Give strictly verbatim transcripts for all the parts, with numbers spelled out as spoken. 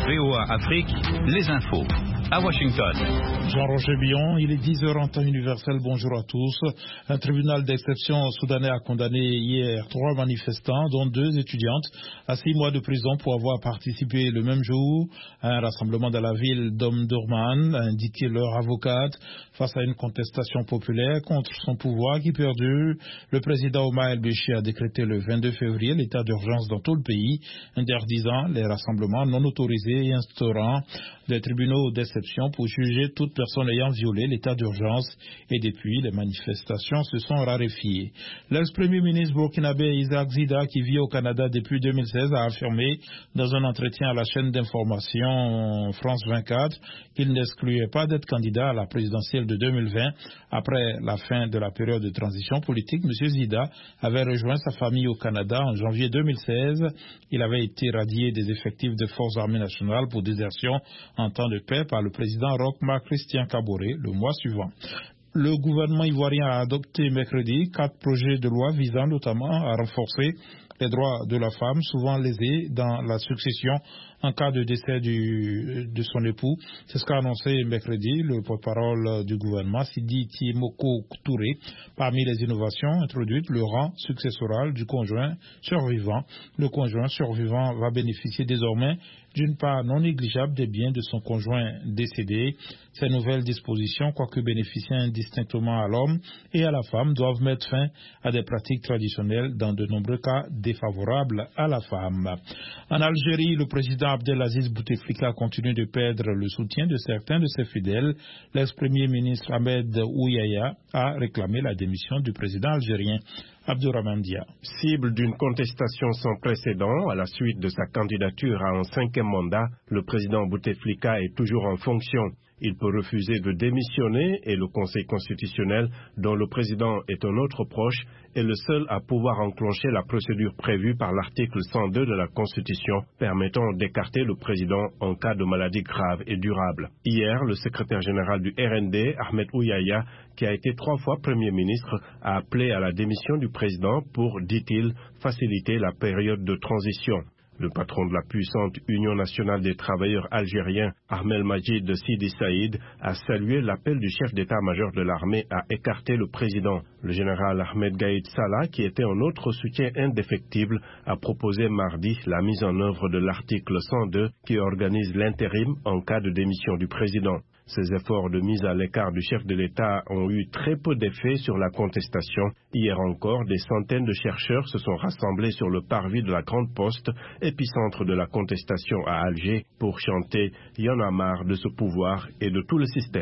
V O A Afrique, les infos. À Washington. Jean-Roger Billon, il est dix heures en temps universel. Bonjour à tous. Un tribunal d'exception soudanais a condamné hier trois manifestants, dont deux étudiantes, à six mois de prison pour avoir participé le même jour à un rassemblement dans la ville d'Omdurman, a indiqué leur avocate, face à une contestation populaire contre son pouvoir qui perdure. Le président Omar El-Béchir a décrété le vingt-deux février l'état d'urgence dans tout le pays, interdisant les rassemblements non autorisés et instaurant des tribunaux d'exception pour juger toute personne ayant violé l'état d'urgence. Et depuis, les manifestations se sont raréfiées. L'ex-premier ministre burkinabé Isaac Zida, qui vit au Canada depuis deux mille seize, a affirmé dans un entretien à la chaîne d'information France vingt-quatre qu'il n'excluait pas d'être candidat à la présidentielle de deux mille vingt. Après la fin de la période de transition politique, M. Zida avait rejoint sa famille au Canada en janvier deux mille seize. Il avait été radié des effectifs des forces armées nationales pour désertion en temps de paix par le président Roch-Marc Christian Kaboré le mois suivant. Le gouvernement ivoirien a adopté mercredi quatre projets de loi visant notamment à renforcer les droits de la femme, souvent lésés dans la succession en cas de décès du, de son époux. C'est ce qu'a annoncé mercredi le porte-parole du gouvernement, Sidi Timoko Touré. Parmi les innovations introduites, le rang successoral du conjoint survivant. Le conjoint survivant va bénéficier désormais d'une part non négligeable des biens de son conjoint décédé. Ces nouvelles dispositions, quoique bénéficiant indistinctement à l'homme et à la femme, doivent mettre fin à des pratiques traditionnelles dans de nombreux cas défavorables à la femme. En Algérie, le président Abdelaziz Bouteflika continue de perdre le soutien de certains de ses fidèles. L'ex-premier ministre Ahmed Ouyaya a réclamé la démission du président algérien. Abdourahmane Dia. Cible d'une contestation sans précédent à la suite de sa candidature à un cinquième mandat, le président Bouteflika est toujours en fonction. Il peut refuser de démissionner et le Conseil constitutionnel, dont le président est un autre proche, est le seul à pouvoir enclencher la procédure prévue par l'article cent deux de la Constitution, permettant d'écarter le président en cas de maladie grave et durable. Hier, le secrétaire général du R N D, Ahmed Ouyaya, qui a été trois fois Premier ministre, a appelé à la démission du président pour, dit-il, faciliter la période de transition. Le patron de la puissante Union nationale des travailleurs algériens, Ahmed Majid Sidi Saïd, a salué l'appel du chef d'état-major de l'armée à écarter le président. Le général Ahmed Gaïd Salah, qui était un autre soutien indéfectible, a proposé mardi la mise en œuvre de l'article cent deux qui organise l'intérim en cas de démission du président. Ces efforts de mise à l'écart du chef de l'État ont eu très peu d'effet sur la contestation. Hier encore, des centaines de chercheurs se sont rassemblés sur le parvis de la Grande Poste, épicentre de la contestation à Alger, pour chanter « Y en a marre de ce pouvoir et de tout le système ».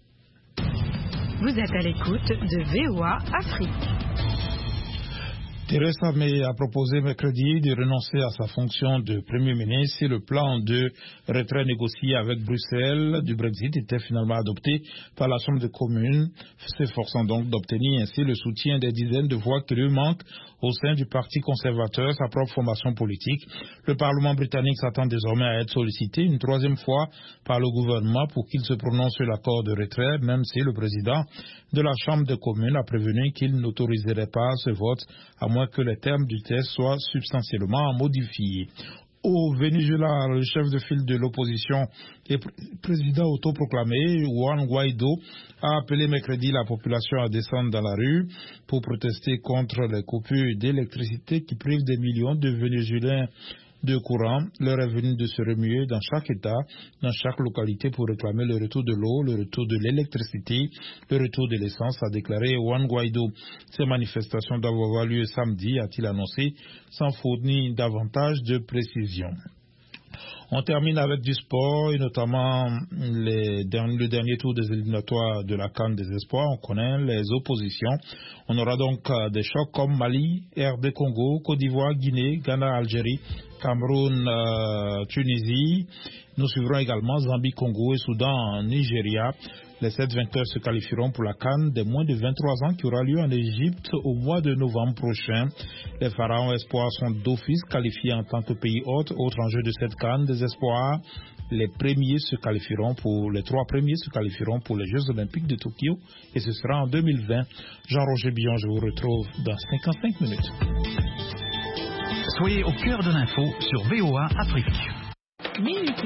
Vous êtes à l'écoute de V O A Afrique. Theresa May a proposé mercredi de renoncer à sa fonction de Premier ministre si le plan de retrait négocié avec Bruxelles du Brexit était finalement adopté par la Chambre des communes, s'efforçant donc d'obtenir ainsi le soutien des dizaines de voix qui lui manquent au sein du Parti conservateur, sa propre formation politique. Le Parlement britannique s'attend désormais à être sollicité une troisième fois par le gouvernement pour qu'il se prononce sur l'accord de retrait, même si le président de la Chambre des communes a prévenu qu'il n'autoriserait pas ce vote à moins que les termes du texte soient substantiellement modifiés. Au Venezuela, le chef de file de l'opposition et président autoproclamé, Juan Guaido, a appelé mercredi la population à descendre dans la rue pour protester contre les coupures d'électricité qui privent des millions de Vénézuéliens de courant. L'heure est venue de se remuer dans chaque État, dans chaque localité pour réclamer le retour de l'eau, le retour de l'électricité, le retour de l'essence, a déclaré Juan Guaido. Ces manifestations doivent avoir lieu samedi, a-t-il annoncé, sans fournir davantage de précisions. On termine avec du sport et notamment les derniers, le dernier tour des éliminatoires de la CAN des espoirs. On connaît les oppositions. On aura donc des chocs comme Mali, R D Congo, Côte d'Ivoire, Guinée, Ghana, Algérie, Cameroun, euh, Tunisie. Nous suivrons également Zambie, Congo et Soudan, Nigeria. Les sept vainqueurs se qualifieront pour la CAN des moins de vingt-trois ans qui aura lieu en Égypte au mois de novembre prochain. Les Pharaons Espoirs sont d'office qualifiés en tant que pays hôte. Autre enjeu de cette CAN des espoirs, les premiers se qualifieront pour, les trois premiers se qualifieront pour les Jeux Olympiques de Tokyo et ce sera en deux mille vingt. Jean-Roger Billon, je vous retrouve dans cinquante-cinq minutes. Soyez au cœur de l'info sur V O A Afrique.